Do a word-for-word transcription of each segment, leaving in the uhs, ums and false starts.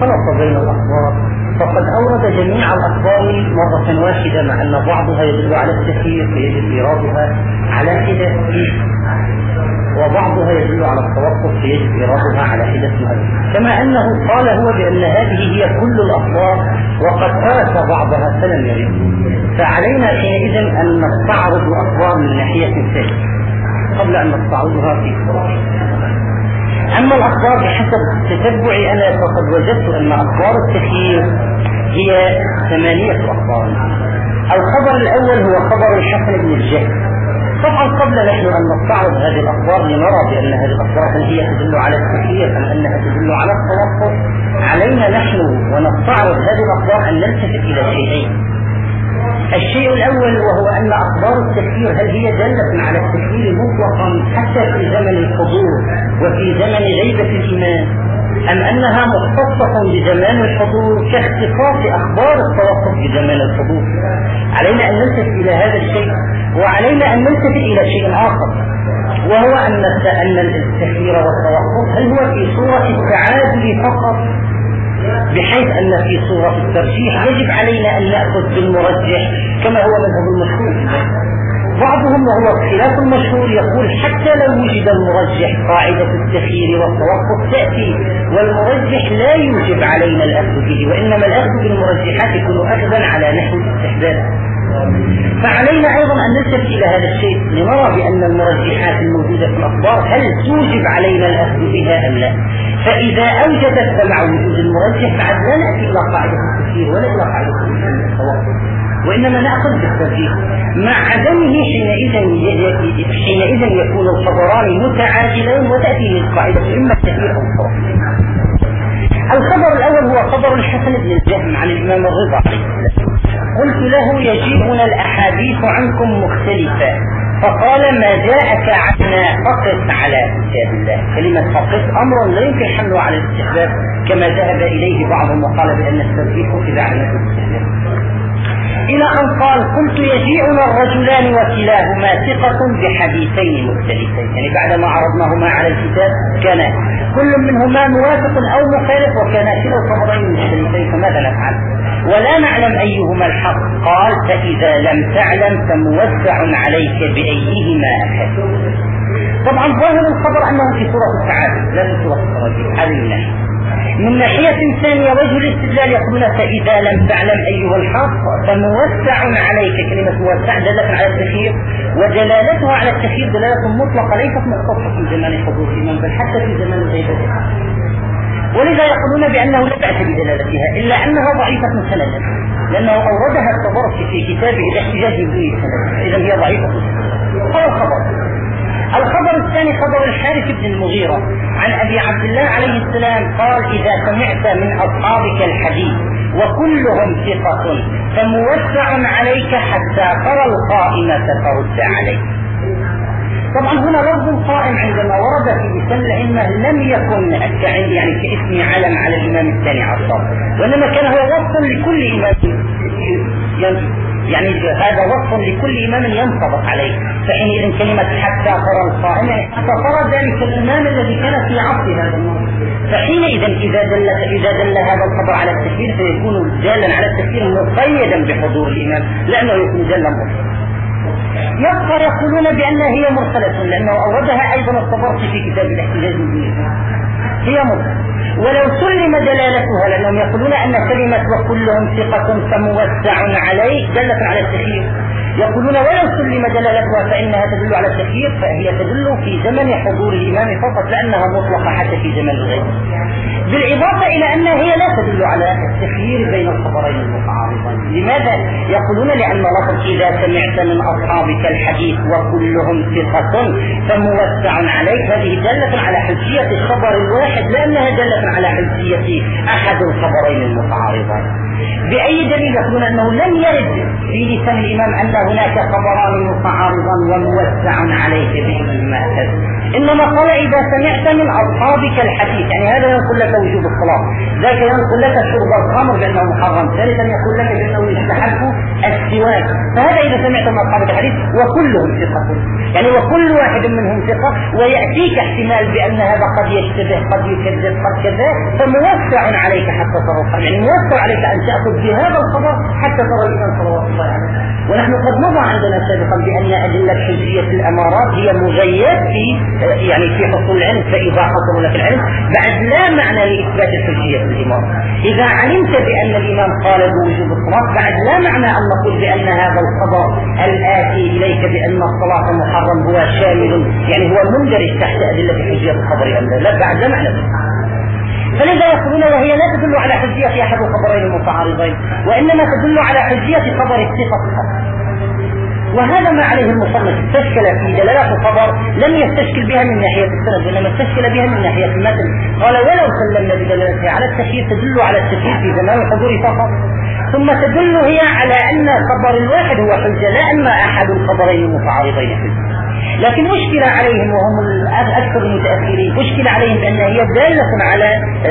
خلط بين الأخبار، فقد أورد جميع الأخبار مرة واحدة، مع أن بعضها يدل على التخيير فيجب إيرادها على حدة، وبعضها يدل على التوقف فيجب إيرادها على حدة مؤلف، كما أنه قال هو بأن هذه هي كل الأخبار وقد ترك بعضها فلم يرد. فعلينا حينئذ أن نستعرض الأخبار من ناحية ثانية قبل أن نستعرضها في فروع. أما الأخبار بحسب تتبعي أنا فقد وجدت أن أخبار التخيير هي ثمانية أخبار. الخبر الأول هو خبر الحسن بن الجهل. طبعا قبل نحن أن نستعرض هذه الأخبار لنرى بأن هذه الأخبار هل هي تدل على التخيير أم أنها تدل على التوقف، علينا نحن ونستعرض هذه الأخبار أن نلتفت إلى شيئين. الشيء الأول وهو أن أخبار التكفير هل هي دالة على التكفير مطلقا حتى في زمن الحضور وفي زمن غيبة الإيمان، أم أنها مختصة بزمان الحضور كاختصاص أخبار التوقف بزمان الحضور؟ علينا أن نلتفت إلى هذا الشيء، وعلينا أن نلتفت إلى شيء آخر وهو أن أن التكفير والتوقف هل هو في صورة التعادل فقط، بحيث أن في صورة الترجيح يجب علينا أن نأخذ بالمرجح كما هو مذهب المشهور. بعضهم وهو خلاف المشهور يقول حتى لو وجد المرجح قاعدة التخيير والتوقف تأتي، والمرجح لا يوجب علينا الأخذ به، وإنما الأخذ بالمرجحات يكون أخذا على نحو الاستحباب. فعلينا أيضا أن نلتفت إلى هذا الشيء لنرى بأن المرجحات الموجودة في الأخبار هل توجب علينا الأخذ بها أم لا. فإذا أوجدت مع وجود المرجح بعد لا نأتي إلى قاعدة التخيير ولا إلى قاعدة التوقف، وإنما نأخذ بالترجيح. مع عدمه حينئذ حينئذ يكون الخبران متعادلين وتأتي القاعدة إما التخيير أو التوقف. الخبر الأول هو خبر الحسن بن الجهم عن الإمام الرضا عليه السلام. قلت له يجيئنا الأحاديث عنكم مختلفة، فقال ما جاءك عنا فقس على كتاب الله. كلمة فقس أمر لا يمكن حمله على الاستحباب كما ذهب إليه بعضهم وقال بأن الترجيح إذا على الاستحباب، إلى أن قال قلت يجيئنا الرجلان وكلاهما ثقة بحديثين مختلفين، يعني بعدما عرضناهما على الكتاب كان كل منهما موافق أو مخالف وكان كلا الخبرين مختلفين، فماذا نفعل؟ ولا نعلم أيهما الحق. قال فإذا لم تعلم فموسع عليك بأيهما أخذ. طبعا ظاهر الخبر أنه في صورة التعادل لا في صورة الترجيح، هذه من ناحية. من ناحية ثانية وجه الاستدلال يقولون فإذا لم تعلم أيها الحق فموسع عليك. كلمة موسع دلالة على التخيير، ودلالتها على التخيير دلالة مطلقة ليست مختصة في زمان حضور الإمام بل حتى في زمان غيبته، ولذا يقولون بأنه لا بأس بدلالتها إلا أنها ضعيفة سندا، لأنه أوردها الطبرسي في كتابه الاحتجاج بدون سند، إذا هي ضعيفة سندا. هذا الخبر. الخبر الثاني خبر الحارث بن المغيرة عن أبي عبد الله عليه السلام قال إذا سمعت من أصحابك الحديث وكلهم ثقة فموسع عليك حتى ترى القائمة فرد عليك. طبعا هنا لفظ القائم عندما ورد في لسان الأئمة لم يكن يعني كاسم علم على الإمام الثاني عشر، وإنما كان هو وصف لكل إمام، يعني هذا وصف لكل إمام ينطبق عليه. فحينئذ كلمة حتى ترى القائم يعني حتى ترى ذلك الإمام الذي كان في عصر هذا النص. فحينئذ إذا دل إذا دل هذا الخبر على التكفير فيكون دالا على التكفير مقيدا بحضور الإمام، لأنه يكون دالا مرسلا. يبقى يقولون بأنها هي مرسلة لأنه أوردها أيضا الطبرسي في كتاب الاحتجاج به، هي مرسلة ولو سلم دلالتها، لأنهم يقولون أن كلمة وكلهم ثقة فموسع عليه دلت على التخيير. يقولون ولو سلم دلالتها فإنها تدل على التخيير، فهي تدل في زمن حضور الإمام فقط لأنها مطلقة حتى في زمن الغيب، بالإضافة إلى أنها هي لا تدل على التخيير بين الخبرين المتعارضين. لماذا؟ يقولون لأن لفظ إذا سمعت من أصحابك الحديث وكلهم ثقة فموسع عليك هذه دلت على حجية الخبر الواحد لأنها دلت على حجية أحد الخبرين المتعارضين. بأي دليل؟ يقولون أنه لم يرد في لسان الإمام أن هناك خبران متعارضا وموسع عليك بهما أخذ، إنما قال إذا سمعت من أصحابك الحديث، يعني هذا ينقل لك وجوب الصلاة، ذاك ينقل لك شرب الخمر بأنه محرم، ثالثا يقول لك بأنه يستحب السواك. فهذا إذا سمعت من أصحابك الحديث وكلهم ثقة، يعني وكل واحد منهم ثقة، ويأتيك احتمال بأن هذا قد يشتبه قد يكذب قد كذا، فموسع عليك حتى ترى، يعني موسع عليك أن تأخذ بهذا الخبر حتى ترى الإمام صلوات الله عليه. ونحن قد مضى عندنا سابقا بأن أدلة حجية الأمارات هي مغيات في يعني في حصول العلم، فإذا حصل لك العلم بعد لا معنى لإثبات الحجية في الإمام. إذا علمت بأن الإمام قال بوجوب الصلاة بعد لا معنى أن نقول بأن هذا الخبر الآتي إليك بأن الصلاة محرم هو شامل، يعني هو مندرج تحت أدلة حجية الخبر أم لا، بعد لا معنى. فلذا يقولون وهي لا تدل على حجية أحد الخبرين المتعارضين، وإنما تدل على حجية خبر الثقة فقط. وهذا ما عليه المصنف، استشكل في دلالات الخبر لم يستشكل بها من ناحية السند، وإنما استشكل بها من ناحية المتن. قال ولو سلمنا بدلالتها على التخيير تدل على التخيير في زمان الحضور فقط، ثم تدل هي على أن خبر الواحد هو حجة لا أن أحد الخبرين المتعارضين حجة. لكن مشكل عليهم وهم الأكثر المتأخرين، مشكل عليهم بأن هي دالة على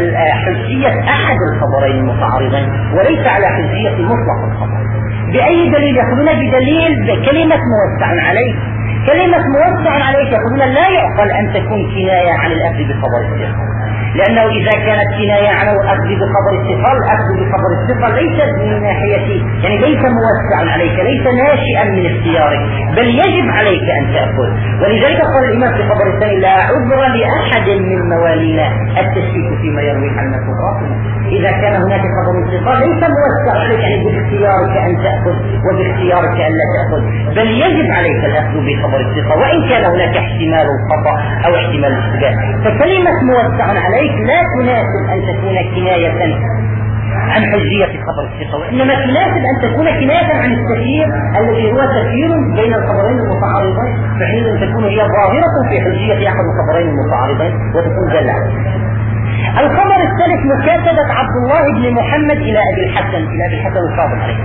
حجية أحد الخبرين المتعارضين وليس على حجية مطلق الخبر. بأي دليل؟ يقولون بدليل كلمة موسع عليك. كلمة موسع عليك يقولون لا يعقل أن تكون كناية عن الأخذ بخبر الثقة، لأنه إذا كانت كناية عن الأخذ بخبر الثقة، الأخذ بخبر الثقة ليس من ناحية يعني ليس موسع عليك، ليس ناشئا من اختيارك، بل يجب عليك أن تأخذ. ولذلك قال الإمام في خبر الثاني لا عذر لأحد من موالينا التشكيك فيما يروي عنا كفراتنا. إذا كان هناك خبر الثقة ليس موسع عليك يعني باختيارك أن تأخذ وباختيارك أن لا تأخذ، بل يجب عليك الأخذ بخبر الثقة وإن كان هناك احتمال الخطأ أو احتمال الاشتباه. فكلمة موسع عليك لا تناسب أن تكون كناية عن حجية خبر الثقة، وإنما تناسب أن تكون كناية عن التخيير الذي هو تخيير بين الخبرين المتعارضين، فحين أن تكون هي ظاهرة في حجية أحد الخبرين المتعارضين وتكون دالة عليه. الخبر الثالث مكاتبة عبد الله بن محمد إلى أبي الحسن إلى أبي الحسن الكاظم عليه.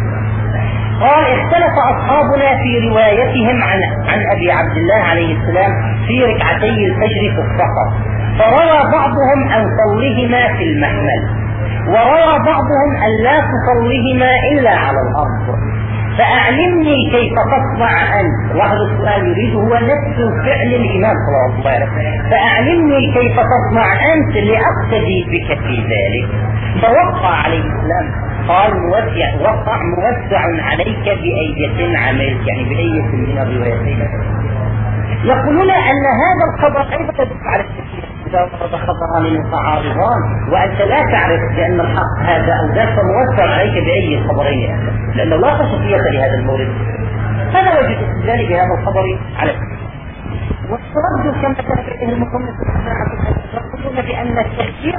قال اختلف أصحابنا في روايتهم عن عن أبي عبد الله عليه السلام في ركعتي الفجر في السفر، فروى بعضهم أن صلهما في المحمل، وروى بعضهم أن لا تصلهما إلا على الأرض، فأعلمني كيف تصنع أنت. لاحظوا السؤال يريد هو نفس فعل الإمام صلى الله عليه وسلم، فأعلمني كيف تصنع أنت لأقتدي بك في ذلك. فوقع عليه السلام قال موسع وقع موسع عليك بأية عملت، يعني بأية من الروايتين. يقولون أن هذا الخبر أيضا يدل على التكليف إذا ورد خبران متعارضان وأنت لا تعرف بأن الحق هذا أو ذاك، فموسع عليك بأي الخبرين لأنه لا خصوصية لهذا المورد. هذا وجه استدلال بهذا الخبر على التكليف. والرد كما كان فيه المصنف يقولون بأن التفسير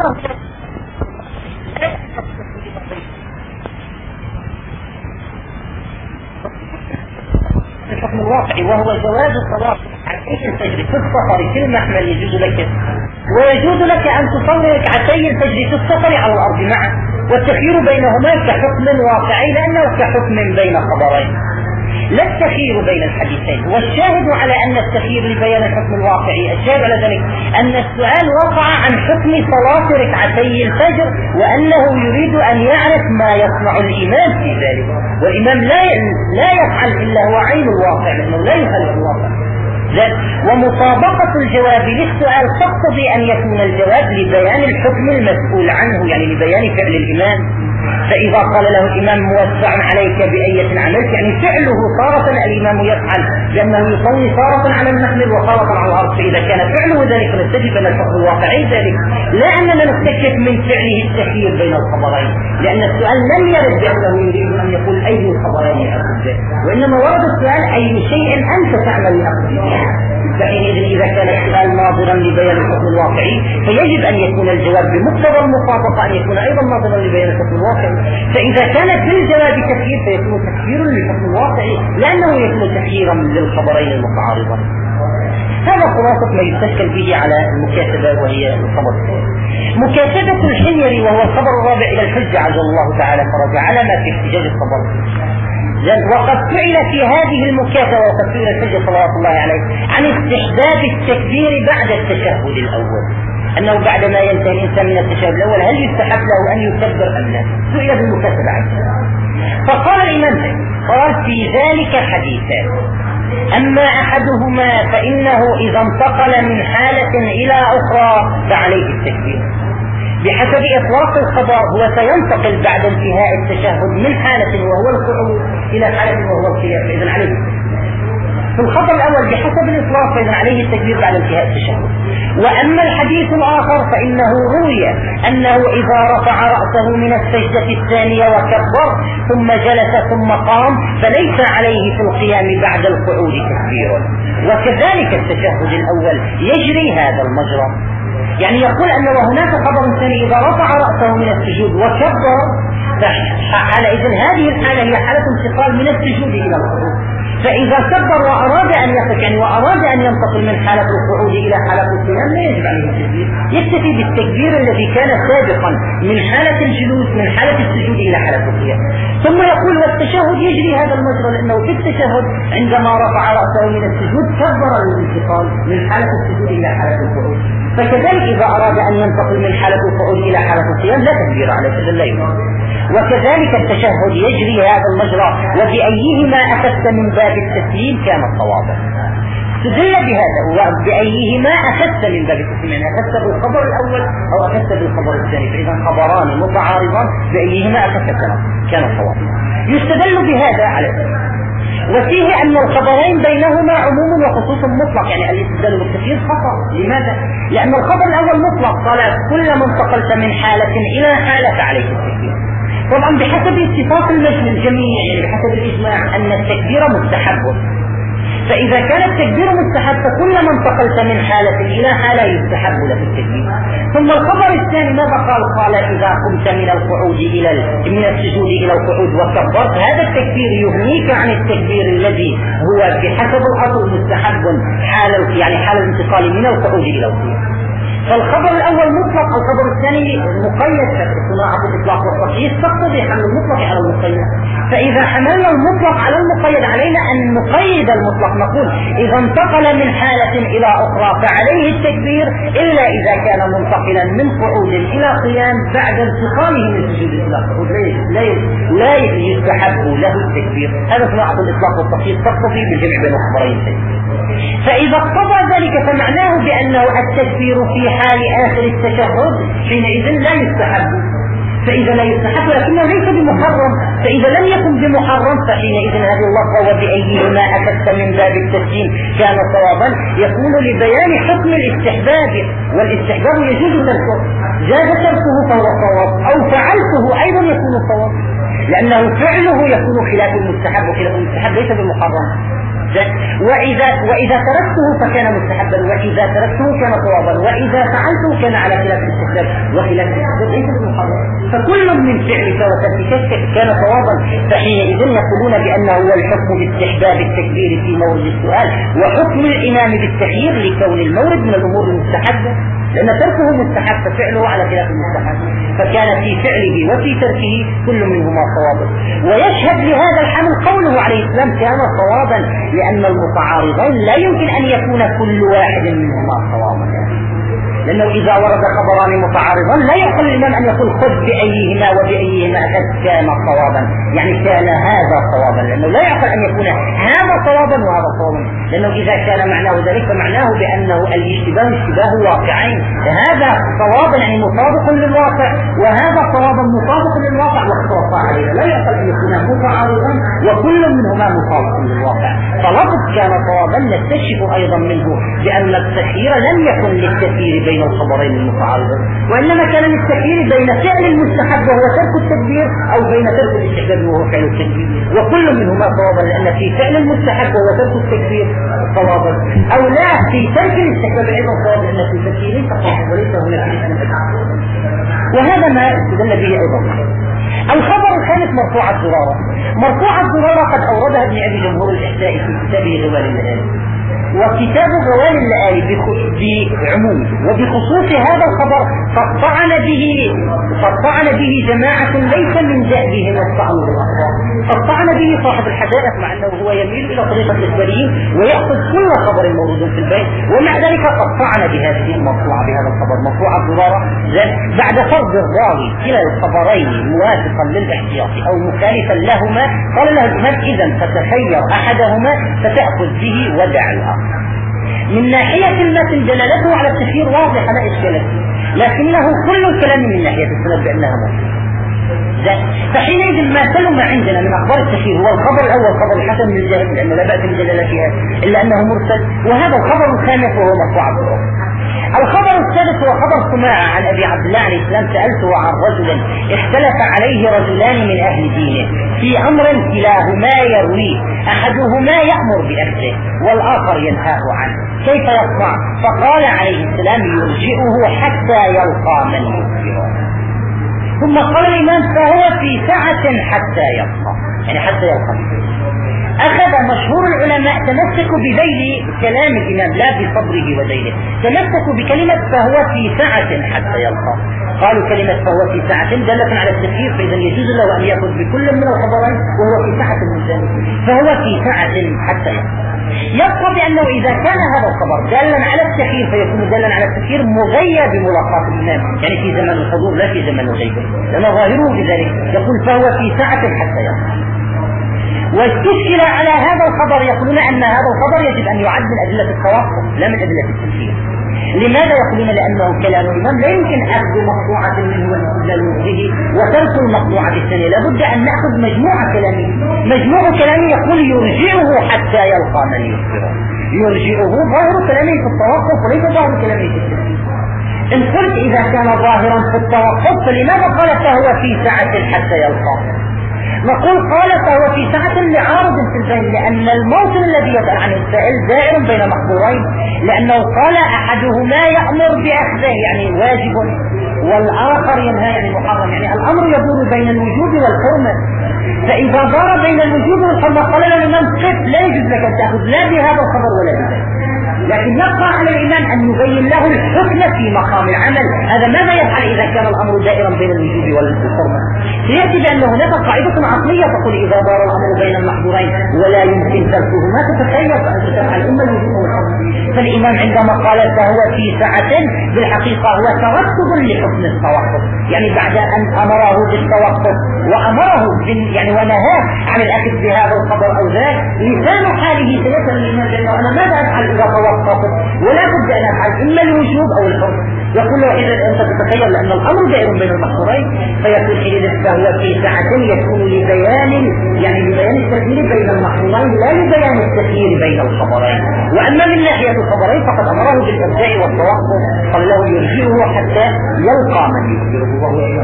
الحكم الواقعي وهو جواز الصلاة ركعتي الفجر في السفر في المحمل يجوز لك، ويجوز لك أن تصلي ركعتي الفجر في السفر على الأرض معا، والتخيير بينهما كحكم واقعي لأنه كحكم بين خبرين لا التخيير بين الحديثين. والشاهد على أن التخيير لبيان الحكم الواقعي، الشاهد على ذلك أن السؤال وقع عن حكم صلاة ركعتي الفجر وأنه يريد أن يعرف ما يصنع الإمام في ذلك، والإمام لا لا يفعل إلا هو عين الواقع لأنه لا يخالف الواقع. ومطابقة الجواب للسؤال تقتضي أن يكون الجواب لبيان الحكم المسؤول عنه، يعني لبيان فعل الإمام. فإذا قال له الإمام موسع عليك بأية عملت، يعني فعله تارة الإمام يفعل لأنه يصلي تارة على المحمل وتارة على الأرض، فإذا كان فعله ذلك نستجب أن الحكم الواقعي ذلك، لا أننا نستكشف من فعله التخيير بين الخبرين، لأن السؤال لم يرد بأنه يريد أن يقول أي الخبرين أخذ، وإنما ورد السؤال أي شيء أنت تعمل لأخذ. فحينئذ إذا كان السؤال ناظرا لبيان الحكم الواقعي فيجب أن يكون الجواب بمقتضى المطابقة أن يكون أيضا ناظرا لبيان الحكم الواقعي. فإذا كان في الجواب تفسير فيكون تفسير للحكم الواقعي لأنه يكون تفسيرا للخبرين المتعارضين. هذا خلاصة ما يستشكل به على المكاتبة وهي الخبر. مكاتبة الحميري وهو الخبر الرابع إلى الحجة عز الله تعالى فرج على ما في احتجاج الخبر. وقد فعل في هذه المكاتبة وقد فعل الحجة صلى الله عليه عن استحباب التكبير بعد التشهد الأول، أنه بعدما ينتهي الإنسان من التشهد الأول هل يستحب له أن يكبر أم لا؟ سئل بالمكاتبة عنه فقال الإمام قال في ذلك حديثان. أما أحدهما فإنه إذا انتقل من حالة إلى أخرى فعليه التكبير. بحسب إطلاق الخبر هو سينتقل بعد انتهاء التشهد من حالة وهو القعود إلى حالة وهو القيام، فإذا عليه التكبير. في الخبر الأول بحسب الإطلاق فإذا عليه التكبير بعد انتهاء التشهد. وأما الحديث الآخر فإنه روي أنه إذا رفع رأسه من السجدة الثانية وكبر ثم جلس ثم قام فليس عليه في القيام بعد القعود تكبير. وكذلك التشهد الأول يجري هذا المجرى، يعني يقول أن وهناك خبر ثاني إذا رفع رأسه من السجود وكبر فحالئذ هذه الحالة هي حالة انتقال من السجود إلى القعود. فإذا كبر وأراد أن يقف يعني وأراد أن ينتقل من حالة القعود إلى حالة القيام لا يجب عليه التكبير، يكتفي بالتكبير الذي كان سابقا من حالة الجلوس من حالة السجود إلى حالة القيام. ثم يقول والتشهد يجري هذا المجرى لأنه في التشهد عندما رفع رأسه من السجود كبر الانتقال من حالة السجود إلى حالة القعود. فكذلك إذا أراد أن ينتقل من حالة القعود إلى حالة القيام لا تكبير عليه إذا لا يمكن. وكذلك التشهد يجري هذا المجرى وبأيهما أخذت من باب التسليم كان صوابا. استدل بهذا وبأيهما أخذت من باب التسليم، يعني أخذت بالخبر الأول أو أخذت بالخبر الثاني، فإذا خبران متعارضان بأيهما أخذت كان صوابا. يستدل بهذا على ذلك. وفيه أن الخبرين بينهما عموم وخصوص مطلق، يعني الاستدلال بالتكبير خطأ. لماذا؟ لأن الخبر الأول مطلق قال كلما انتقلت من حالة إلى حالة فعليك التكبير. طبعا بحسب اتفاق الجميع يعني بحسب الإجماع أن التكبير مستحب، فإذا كان التكبير مستحب فكلما انتقلت من حالة إلى حالة يستحب لك التكبير. ثم الخبر الثاني ماذا قال؟ قال إذا قمت من القعود إلى من السجود إلى القعود وكبرت هذا التكبير يغنيك عن التكبير الذي هو بحسب الأصل مستحب حال يعني حال الانتقال من القعود إلى القيام. فالخبر الأول مطلق، الخبر الثاني مقيد، صناعة الإطلاق والتقييد تقتضي حمل المطلق على المقيد. فإذا حملنا المطلق على المقيد علينا أن نقيد المطلق، نقول إذا انتقل من حالة إلى أخرى فعليه التكبير إلا إذا كان منتقلا من قعود إلى قيام بعد انتقاله من السجود إلى قعود لا لا يستحب له التكبير. هذا صناعة الإطلاق والتقييد تقتضي بالجمع بين الخبرين. فإذا اقتضى ذلك فمعناه بأنه التكبير في حال آخر التشهد حينئذ لا يستحب، فإذا لا يستحب لكنه ليس بمحرم، فإذا لم يكن بمحرم فحينئذ هذه اللفظة وبأيهما أخذت من باب التسليم كان صوابا يكون لبيان حكم الاستحباب، والاستحباب يجوز تركه، جاز تركه فهو صواب أو فعلته أيضا يكون صواب، لأنه فعله يكون خلاف المستحب، وخلاف المستحب ليس بمحرم. وإذا وإذا تركته فكان مستحبا، وإذا تركته كان صوابا، وإذا فعلته كان على خلاف الاستحباب، وخلاف الاستحباب ليس بمحرم. فكل من فعلك وتركك كان صوابا، فحينئذ يقولون بأنه هو الحكم باستحباب التكبير في مورد السؤال، وحكم الإمام بالتخيير لكون المورد من الأمور المستحبة، لأن تركه مستحب ففعله على خلاف المستحب، فكان في فعله وفي تركه كل منهما صوابا. ويشهد لهذا الحمل قوله عليه السلام كان صوابا، لأن المتعارضين لا يمكن أن يكون كل واحد منهما صوابا، لأنه إذا ورد خبران متعارضان لا يعقل الإمام أن يقول خذ بأيهما وبأيهما أخذ كان صوابا، يعني كان هذا صوابا، لأنه لا يعقل أن يكون هذا صوابا وهذا صوابا، لأنه إذا كان معناه ذلك فمعناه بأنه الاشتباه اشتباه واقعين، هذا صوابا يعني مطابق للواقع وهذا صوابا مطابق للواقع واختلطا عليه، لا يعقل أن يكون متعارضا وكل منهما مطابق للواقع. فلفظ كان صوابا نستشف أيضا منه بأن التخيير لم يكن للتخيير بين الخبرين المتعارضين، وإنما كان للتخيير بين فعل المستحب وهو ترك التكبير أو بين ترك الاستحباب وهو فعل التكبير، وكل منهما صوابا، لأن في فعل المستحب وهو ترك التكبير صوابا، أو لا في ترك الاستحباب أيضا صوابا، لأن في التكبير ليس صوابا وليس هناك. وهذا ما استدل به أيضا. الخبر الخامس مرفوع الضرارة. مرفوع الضرارة قد أوردها ابن أبي جمهور الإحساء في كتابه غوال الليالي. وكتاب غوال اللآلي بعموم وبخصوص هذا الخبر قد طعن به قد طعن به جماعة ليس من دأبهم الطعن بالأخبار، قد طعن به صاحب الحدائق مع أنه هو يميل إلى طريقة الإخباريين ويأخذ كل خبر موجود في البيت، ومع ذلك قد طعن بهذه المرفوعة بهذا الخبر مرفوعة ضرارة بعد فرض الراوي كلا الخبرين موافقا للاحتياط أو مخالفا لهما. قال له الإمام إذن فتخير أحدهما فتأخذ به ودع الآخر. من ناحية المتن دلالته على التشهير واضحة لا إشكال فيه، لكنه كل الكلام من ناحية السند بأنها مرسلة. فحينئذ ما سلم عندنا من أخبار التشهير هو الخبر الأول خبر الحسن من الجاهل لأنه لا بأس بالجلالة فيها إلا أنه مرسل، وهذا الخبر الخامس وهو مرفوع بالرأس. الخبر السادس هو خبر سماعة عن أبي عبد الله عليه السلام سألته عن رجل اختلف عليه رجلان من أهل دينه في أمر كلاهما يرويه، أحدهما يأمر بأخذه والآخر ينهاه عنه، كيف يصنع؟ فقال عليه السلام يرجئه حتى يلقى من يخبره. ثم قال الإمام فهو في سعة حتى يلقى، يعني حتى يلقى. أخذ مشهور العلماء تمسكوا بذيل كلام الإمام لا بصبره وذيله، تمسكوا بكلمة فهو في سعة حتى يلقى. قالوا كلمة فهو في سعة دلت على التخيير، فإذا يجوز له أن يأخذ بكل من الخبرين وهو في سعة من ذلك، فهو في سعة حتى يلقى. يبقى بأنه إذا كان هذا الخبر دالا على التخيير فيكون دالا على التخيير مغير بملاقاة الإمام، يعني في زمن الحضور لا في زمن الغيبة، لأن ظاهره بذلك يقول فهو في سعة حتى يلقى. واستشكل على هذا الخبر يقولون أن هذا الخبر يجب أن يعد من أدلة التوقف لا من أدلة التفسير. لماذا يقولون؟ لأنه كلام الإمام لا يمكن أخذ مقطوعة منه والاستدلال به وترك المقطوعة الثانية، لابد أن نأخذ مجموع كلامه. مجموع كلامه يقول يرجعه حتى يلقى من يخبره، يرجعه ظاهر كلامه في التوقف وليس ظاهر كلامه في التفسير. إن قلت إذا كان ظاهرا في التوقف فلماذا قال فهو في سعة حتى يلقى؟ نقول قال فهو في سعة لعارض في البين، لأن الموطن الذي يسأل عنه السائل دائر بين محظورين، لأنه قال أحدهما يأمر بأخذه يعني واجب والآخر ينهى يعني محرم، يعني الأمر يدور بين الوجوب والحرمة. فإذا دار بين الوجوب والحرمة قال الإمام قف لا يجوز لك أن تأخذ لا بهذا الخبر ولا بذلك، لكن يبقى على الإمام أن يبين له الحكم في مقام العمل. هذا ماذا يفعل إذا كان الأمر دائرا بين الوجوب والحرمة؟ سيأتي بأن هناك قاعدة عقلية تقول إذا دار الأمر بين المحظورين ولا يمكن تركه ما تتخيل أن تفعل إما الوجوب والحرمة. فالإمام عندما قال فهو في سعة بالحقيقة هو ترتب لحكم التوقف، يعني بعد أن أمره بالتوقف وأمره يعني ونهاه عن الأخذ بهذا الخبر أو ذاك، لسان حاله سيسأل الإمام لأنه أنا ماذا أفعل إذا توقفت؟ ولا بد أن أفعل إما الوجوب أو الحرمة. يقول له إذا أنت تتخيل لأن الأمر دائر بين المحظورين فيكون حينئذ فهو في سعة يكون لبيان يعني لبيان التخيير بين المحظورين لا لبيان التخيير بين الخبرين. وأما من ناحية الخبرين فقد أمره بالإرجاء والتوقف، قال له يرجعه حتى يلقى من يخبره وهو إمام.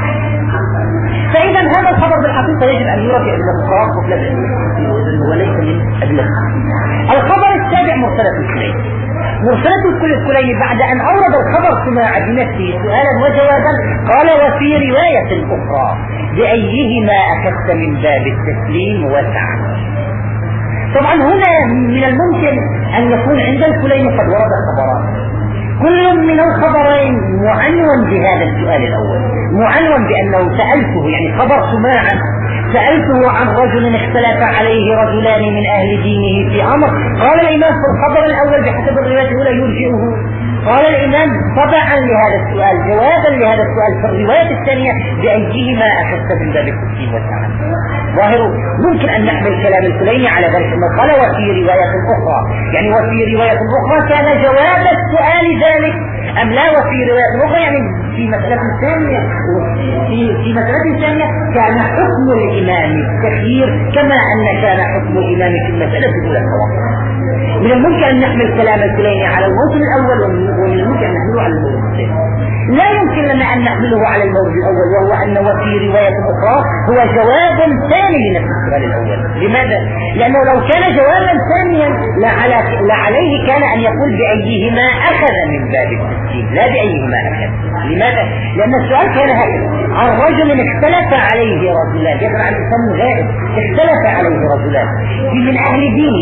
فإذا هذا الخبر بالحقيقة يجب أن يرى في أدلة التوقف لا بأدلة وليس من أدلة. الخبر السابع مرسلة الكلين. مرسلة الكلين بعد أن أورد الخبر سماع بنفسه سؤالا وجوابا قال وفي رواية أخرى بأيهما أخذت من باب التسليم وسعة. طبعا هنا من الممكن أن يكون عند الكلين قد ورد خبران كل من الخبرين معنون بهذا السؤال الأول، معنون بأنه سألته يعني خبر سماعا سألته عن رجل اختلف عليه رجلان من أهل دينه في أمر. قال الإمام في الخبر الأول بحسب الرواية الأولى يرجئه. قال الإمام طبعا لهذا السؤال جوابا لهذا السؤال في الرواية الثانية بأيهما أخذت من باب التسليم والسعة. ظاهر ممكن أن نحمل كلام الكليني على ذلك أنه قال وفي رواية أخرى، يعني وفي رواية أخرى كان جواب السؤال ذلك أم لا؟ وفي رواية أخرى يعني في مسألة ثانية في في مسألة ثانية كان حكم الإمام التخيير كما أن كان حكم الإمام في المسألة الأولى التوقف. من الممكن أن نحمل كلام الكليني على الموطن الأول ومن الممكن أن نحمله على الموطن الثاني. لا يمكن لنا أن نحمله على الموضوع الأول وهو أن وفي رواية أخرى هو جواب ثاني لنفس السؤال الأول. لماذا؟ لأنه لو كان جوابا ثانيا لعليه كان أن يقول بأيهما أخذ من باب التسليم لا بأيهما أخذ. لماذا؟ لأن السؤال كان هكذا عن رجل اختلف عليه رجلان، يقول عن الإنسان غائب اختلف عليه رجلان من أهل دينه في أمر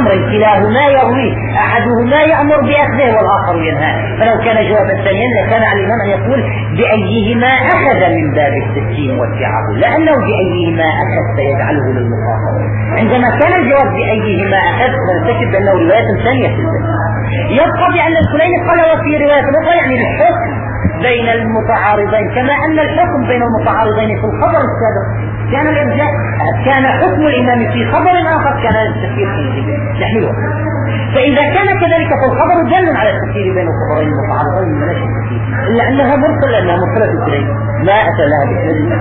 أمر كلاهما يرويه، أحدهما يأمر بأخذه والآخر ينهى. فلو كان جوابا ثانيا لكان على الإمام أن يقول بأيهما أخذ من باب التسليم والتعاون، لأنه بأيهما أخذ سيجعله للمخاطبة. عندما كان الجواب بأيهما أخذ فنكتشف أنه رواية ثانية في الباب. يبقى بأن الكليني قال وفي رواية أخرى يعني الحكم بين المتعارضين، كما أن الحكم بين المتعارضين في الخبر السابق كان الإرجاء، كان حكم الإمام في خبر آخر كان التفسير فيه نحمله. فإذا كان كذلك فالخبر دل على التفسير بين الخبرين المتعارضين من ملاك التفسير، إلا أنها مرسل لأنها مرسلة الكلين ما أتى لها بإسناد.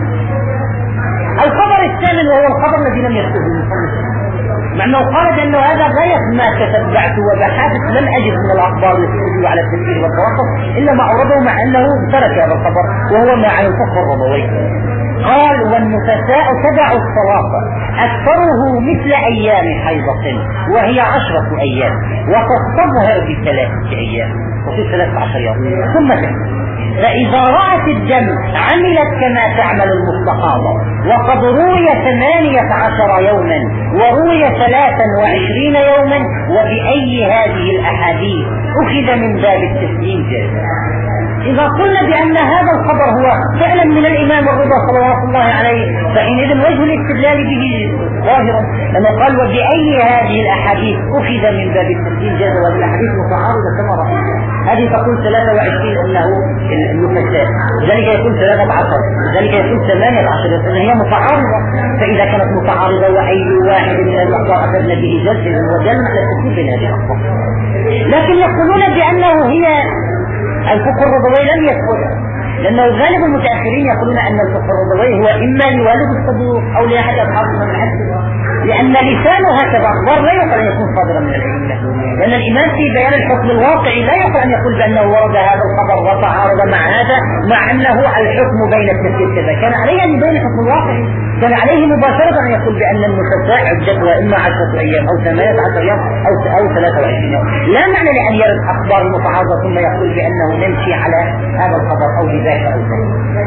الخبر الثامن وهو الخبر الذي لم يكتبه المصنف، مع أنه قال بأنه هذا غاية ما تتبعت وبحثت لم أجد من الأخبار التي على التفسير والتوقف إلا ما عرضه، مع أنه ترك هذا الخبر وهو ما عن الفقه الرضوي. قال والنفساء تبع الصلاة أكثره مثل أيام حيضة وهي عشرة أيام وتستظهر بثلاثة أيام وفي ثلاثة عشر يوم ثم تحمل. فإذا رأت الدم عملت كما تعمل المستحاضة، وقد روي ثمانية عشر يوما وروي ثلاثا وعشرين يوما، وبأي هذه الأحاديث أخذ من باب التسليم جائزا. إذا قلنا بأن هذا الخبر هو فعلا من الإمام الرضا صلوات الله عليه فحينئذ وجه الاستدلال به ظاهر، لما قال وبأي هذه الأحاديث أخذ من باب التسليم جائزا، وهذه الأحاديث متعارضة كما رأينا. هذه تقول ثلاثة وعشرين أنه النفساء، ذلك يكون ثلاثة عشر، ذلك يكون ثمانية عشر، لأن هي متعارضة. فإذا كانت متعارضة وأي واحد من الأخبار أخذنا به جلسة ودل على التسليم بين هذه الأخبار. لكن يقولون بأنه هي الفقه الرضوي لم يثبت، لأنه غالب المتأخرين يقولون أن الفقه الرضوي هو إما لوالد الصدوق أو لأحد أصحاب من الحديث، لأن لسان هكذا أخبار لا يقل أن يكون صادرا من الأئمة، لأن الإمام في بيان الحكم الواقعي لا يقل أن يقول بأنه ورد هذا الخبر وتعارض مع هذا، مع أنه الحكم بين التفسير كذا. كان عليه أن يبين الحكم الواقعي، كان عليه مباشرة أن يقول بأن النفساء عدتها إما عشرة أيام أو ثمانية عشر يوم أو أو ثلاثة وعشرين يوم. لا معنى لأن يرد أخبار متعارضة ثم يقول بأنه نمشي على هذا الخبر أو بذاك أو ذاك.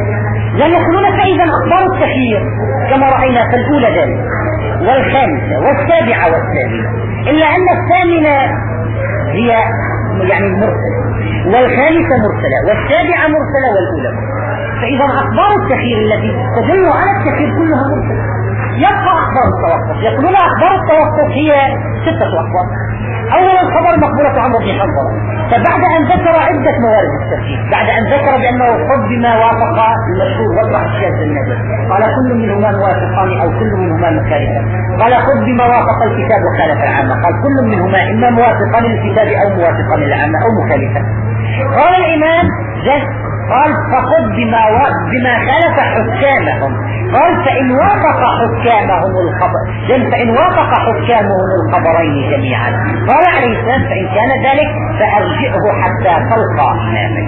لم يقولون فإذا أخبار التخيير كما رأينا في الأولى ذلك والخامسة والسابعة والثامنة، إلا أن الثامنة هي يعني مرسلة والخامسة مرسلة والسابعة مرسلة والأولى مرسلة. فإذا أخبار التخيير التي تدل على التخيير كلها مرسلة. يبقى أخبار التوقف، يقولون أخبار التوقف هي ستة أخبار. أولا الخبر مقبولة عمرو بن حنظلة، فبعد أن ذكر عدة موارد التفسير، بعد أن ذكر بأنه خذ بما وافق المشهور واطرح الشاذ النادر، قال كل منهما موافقان أو كل منهما مخالفان، قال خذ بما وافق الكتاب وخالف العامة، قال كل منهما إما موافقان للكتاب أو موافقان للعامة أو مخالفان. قال الإمام جد قال فخذ بما بما خالف حكامهم، قال فإن وافق حكامهم الخبر فإن وافق حكامهم الخبرين جميعا، قال عليه السلام فإن كان ذلك فأرجئه حتى تلقى إمامك.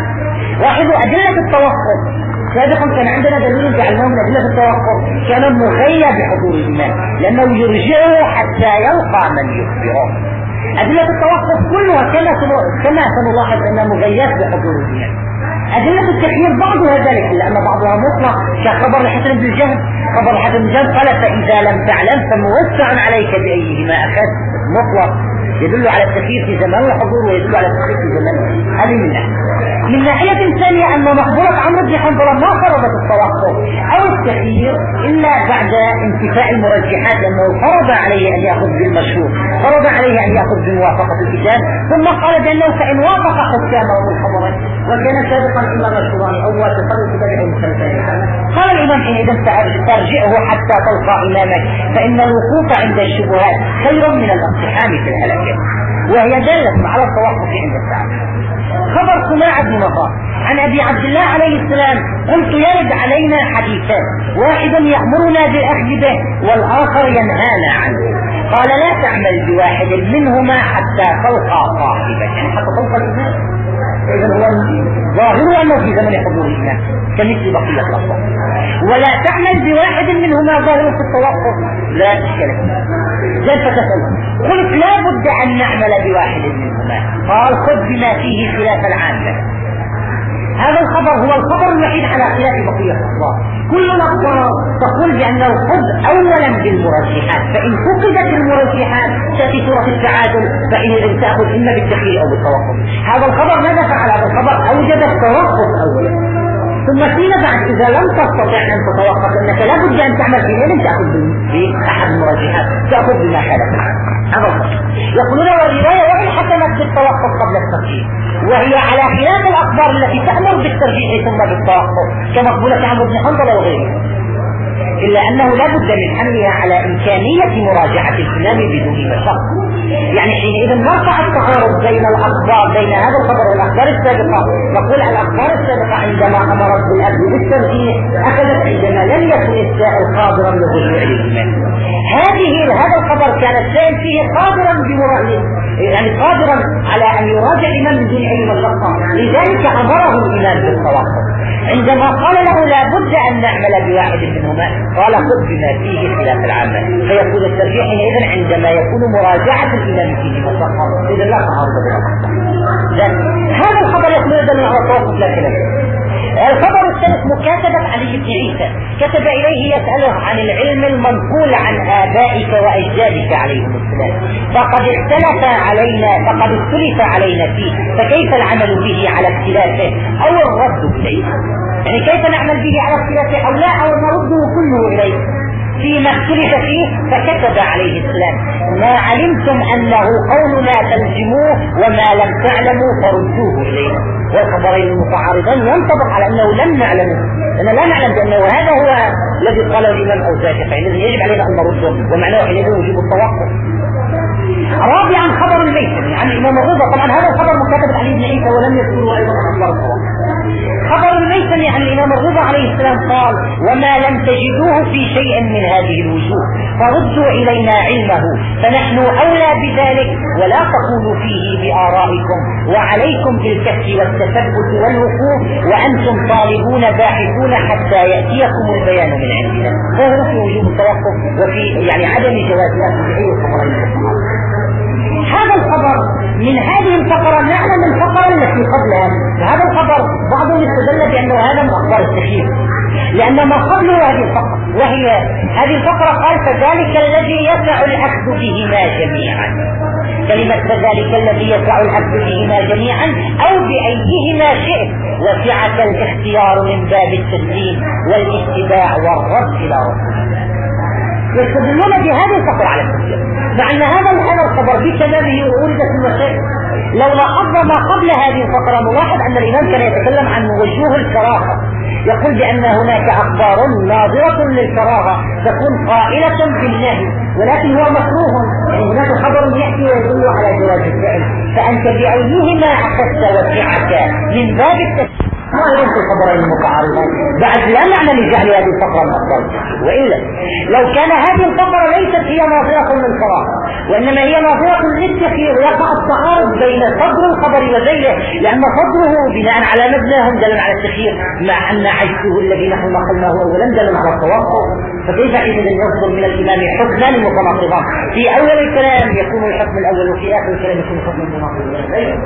لاحظوا أدلة التوقف سابقا كان عندنا دليل جعلناه من أدلة التوقف كان مغيب بحضور الإمام لأنه يرجعه حتى يلقى من يخبره. أدلة التوقف كلها كما كما سنلاحظ أنها مغيب بحضور الإمام. أدلة التخيير بعضها ذلك لأن بعضها مطلق كخبر الحسن بن الجهل، خبر الحسن بن الجهل قال فإذا لم تعلم فموسع عليك بأيهما أخذ، مطلق يدل على التخيير في زمان الحضور ويدل على التخيير في زمان. هذه من ناحية. من ناحية ثانية أن مقبولة عمرو بن حنظلة ما فرضت التوقف أو التخيير إلا بعد انتفاء المرجحات، لأنه فرض عليه أن يأخذ بالمشهور، فرض عليه أن يأخذ بموافقة الكتاب، ثم قال بأنه فإن وافق حكامه الخبرين وكان سابقا إما مشهوران أو موافقا للكتاب أو مخالفان، قال الإمام حينئذ ترجعه حتى تلقى إمامك، فإن الوقوف عند الشبهات خير من الاقتحام في الهلكة، وهي دالة على التوقف عند الساعة. خبر سماع بن مطاع عن أبي عبد الله عليه السلام قلت يرد علينا حديثان، واحد يأمرنا بالأخذ به والآخر ينهانا عنه، قال لا تعمل بواحد منهما حتى تلقى صاحبك، يعني حتى تلقى الإمام. إذا هو ظاهر أنه في زمن حضور الإمام كمثل بقية الأخبار، ولا تعمل بواحد منهما ظاهر في التوقف لا إشكال فيه. جل فتسأل قلت لا بد أن نعمل بواحد منهما، قال خذ بما فيه خلاف العامة. هذا الخبر هو الخبر الوحيد على خلاف بقية الأخبار، كل الأخبار تقول بأنه خذ أولا بالمرجحات، فإن فقدت المرجحات تأتي صورة التعادل، فإن تأخذ إما بالتخيير أو بالتوقف. هذا الخبر ماذا فعل؟ هذا الخبر أوجد التوقف أولا، ثم فيما بعد إذا لم تستطع أن تتوقف أنك لا بد أن تعمل في علم تأخذ بأحد المرجحات، تأخذ بما خالف هذا الخبر. يقولون والرواية وإن حكمت بالتوقف قبل الترجيح، وهي على خلاف الأخبار التي تأمر بالترجيح ثم بالتوقف كمقبولة عمرو بن حنظل وغيره، إلا أنه لا بد من حملها على إمكانية مراجعة الإمام بدون مشقة. يعني حينئذ نرفع التعارض بين الأخبار، بين هذا الخبر والأخبار السابقة. نقول الأخبار السابقة عندما أمرت بالأخذ بالترجيح أخذت عندما لم يكن السائل قادرا للرجوع للإمام. هذه هذا الخبر كان السائل فيه قادرا بمراجعة، يعني قادرا على أن يراجع الإمام من دون أي مشقة، لذلك أمره الإمام بالتوقف. عندما قال له لا بد أن نعمل بواحد منهما قال خذ بما فيه خلاف العامة، فيكون الترجيح حينئذ عندما يكون مراجعة الإمام فيه مشقة، إذا لا تعارض بالأخبار. هذا الخبر يكون يدل على التوقف لا خلاف. الخبر الثالث مكاتبة علي بن عيسى، كتب إليه يسأله عن العلم المنقول عن آبائك وأجدادك عليهم السلام، فقد اختلف علينا فقد اختلف علينا فيه، فكيف العمل به على اختلافه أو الرد إليه؟ يعني كيف نعمل به على اختلافه أو لا، أو نرده كله إليه فيما اختلف فيه. فكتب عليه السلام ما علمتم أنه قولنا فالزموه وما لم تعلموا فردوه إلينا. والخبرين المتعارضين ينطبق على أنه لم نعلم، أننا لا نعلم بأنه هذا هو الذي قاله الإمام أوزاعي، فإذا يجب علينا أن نرده، ومعناه حينئذ وجوب التوقف. رابعا خبر الميسمي عن الإمام الرضا، طبعا هذا الخبر مكتب علي بن عيسى ولم يذكره أيضا أخبار التوقف. خبر الميسمي عن الإمام الرضا عليه السلام قال وما لم تجدوه في شيء من هذه الوجوه فردوا إلينا علمه فنحن أولى بذلك، ولا تقولوا فيه بآرائكم، وعليكم بالكف والتثبت والوقوف، وأنتم طالبون باحثون حتى يأتيكم البيان من عندنا. فهو في وجوب التوقف وفي يعني عدم جواز أخذ أي خبرين. هذا الخبر من هذه الفقرة نعلم الفقرة التي قبلها. هذا الخبر بعضهم استدل بأنه هذا من أخبار التخيير، لأن ما قبله هذه الفقرة، وهي هذه الفقرة قال فذلك الذي يسع الأخذ بهما جميعا. كلمة فذلك الذي يسع الأخذ بهما جميعا أو بأيهما شئت، وسعة الاختيار من باب التسليم والاتباع والرد إلى رسول. يستدلون بهذه الفقرة على التسليم، مع أن هذا هذا الخبر بكلامه أورد في المسائل. لو لاحظنا ما قبل هذه الفقرة نلاحظ أن الإمام كان يتكلم عن وجوه الكراهة، يقول بأن هناك أخبار ناظرة للكراهة تكون قائلة بالنهي، ولكن هو مكروه، يعني هناك خبر يأتي ويدل على جواز الفعل، فأنت بأيهما أخذت وسعك من باب التسليم. ما يمكن الخبرين المتعارضين بعد لا معنى لجعل هذه الفقرة من أفضل، وإلا لو كان هذه الفقرة ليست هي ناظرة للكراهة وإنما هي ناظرة للتخيير، يقع التعارض بين صدر الخبر وذيله، لأن صدره بناء على مبناهم دل على التخيير، مع أن عجزه الذي نحن نقلناه أولا دل على التوقف. فكيف حينئذ يصدر من الإمام حكمان متناقضان؟ في أول الكلام يكون الحكم الأول وفي آخر الكلام يكون الحكم المتناقض.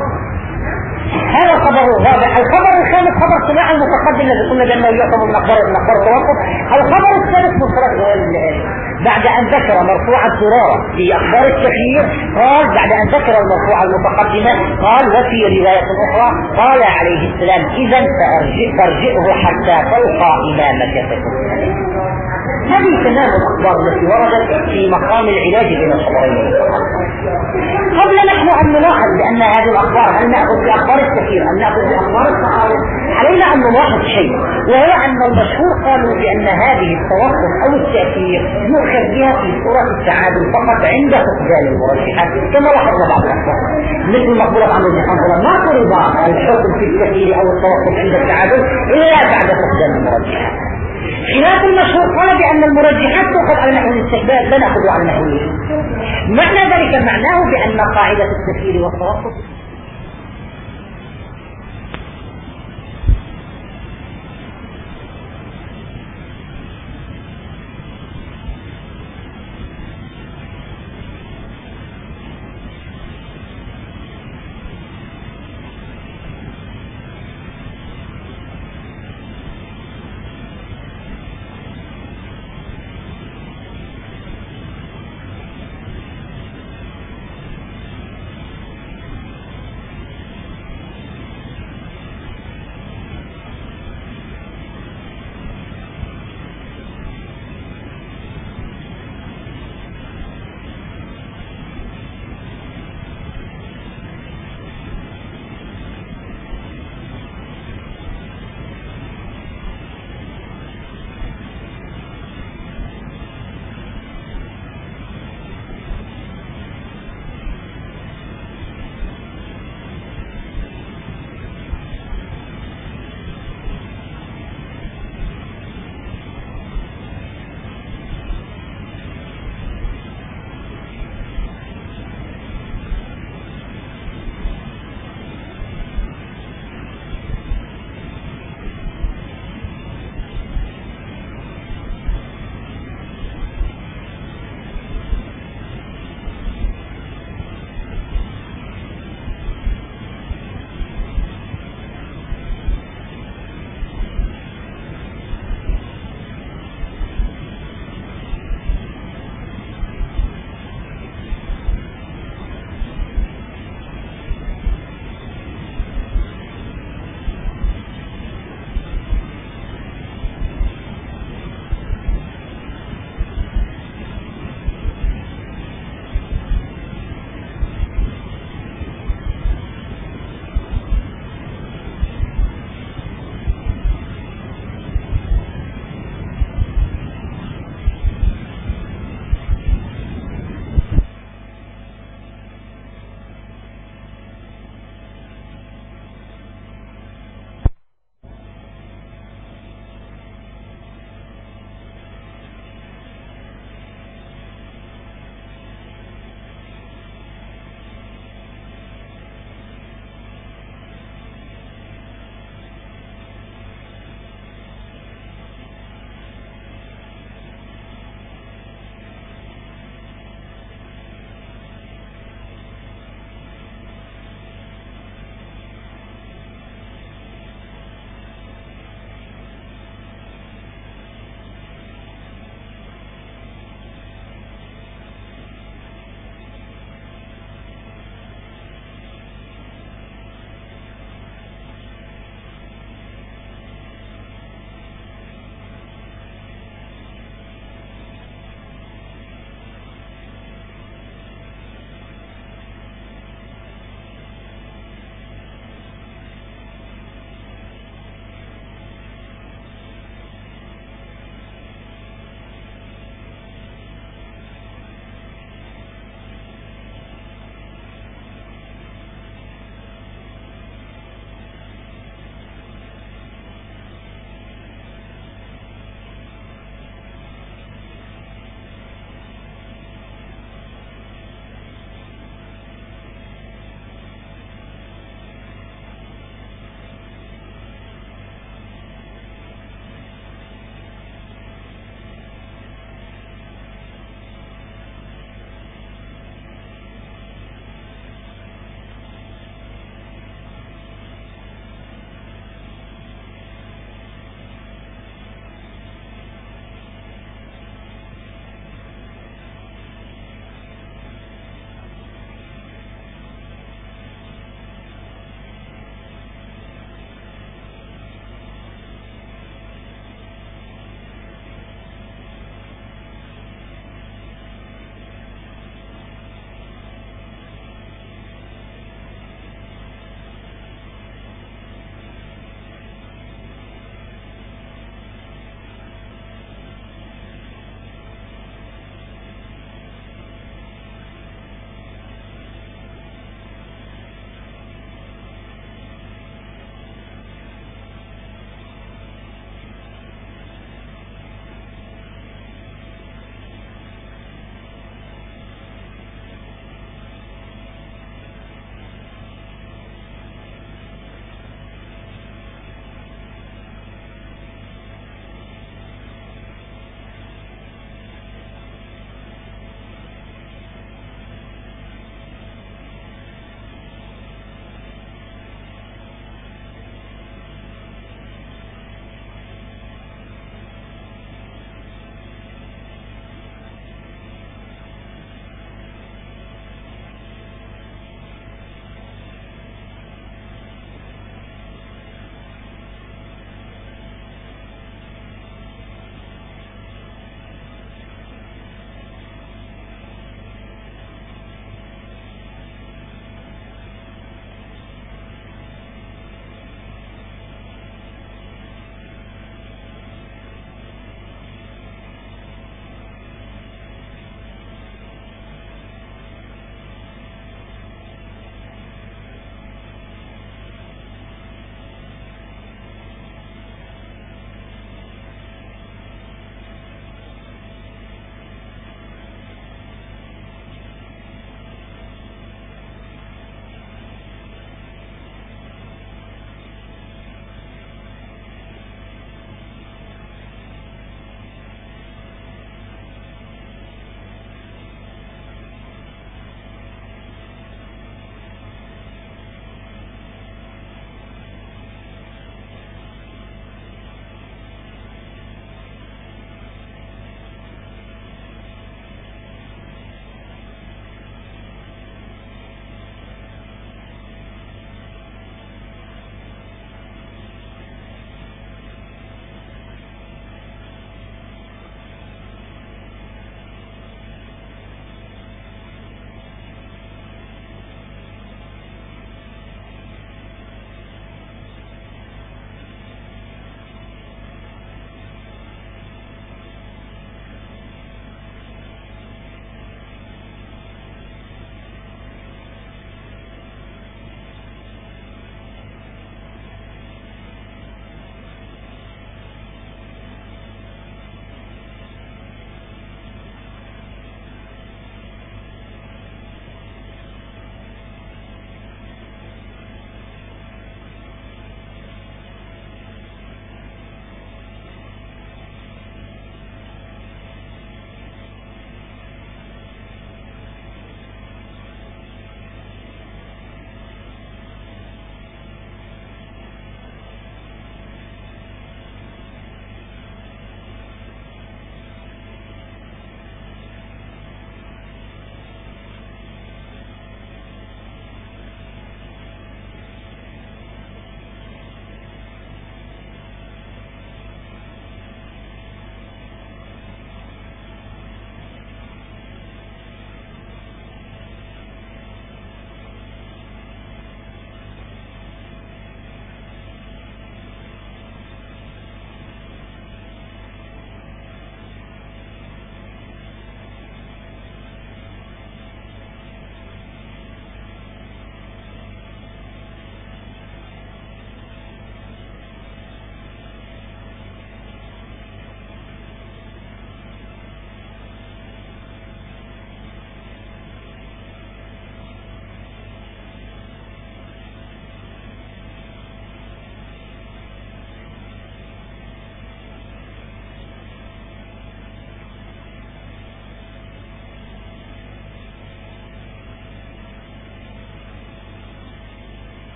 هذا الخبر الرابع. الخبر الخامس خبر سماع المتقدم الذي قلنا بأنه يعتبر من أخبار من أخبار التوقف. الخبر الثالث مفرد بعد أن ذكر مرفوع الضرورة في أخبار التخيير قال بعد أن ذكر المرفوع المتقدمة قال وفي رواية أخرى قال عليه السلام إذا فارجئه حتى تلقى إمامك فتسأله. هذه تمام الأخبار التي وردت في مقام العلاج بين الخبرين. قبل نحن أن نلاحظ بأن هذه الأخبار هل نأخذ بأخبار التخيير أم نأخذ بأخبار التعارض، علينا أن نلاحظ شيء، وهو أن المشهور قالوا بأن هذه التوقف أو التأثير يؤخذ بها في صورة التعادل فقط عند فقدان المرجحات، كما لاحظنا بعض الأخبار مثل مقبولة عن ابن حنظل ما فرض الحكم في التأثير أو التوقف عند التعادل إلا بعد فقدان المرجحات. خلاف المشهور قال بأن المرجحات تؤخذ على نحو الاستحباب لا نأخذ على نحو الوجوب. معنى ذلك معناه بأن قاعدة التفسير والتوقف